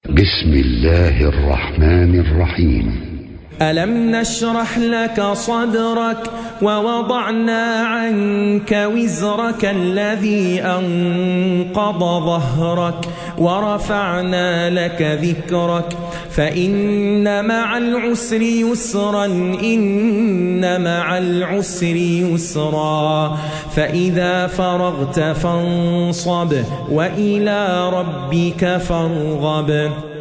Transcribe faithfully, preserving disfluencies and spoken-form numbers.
بسم الله الرحمن الرحيم. ألم نشرح لك صدرك ووضعنا عنك وزرك الذي أنقض ظهرك ورفعنا لك ذكرك فإن مع العسر يسرا إن مع العسر يسرا فإذا فرغت فانصب وإلى ربك فارغب.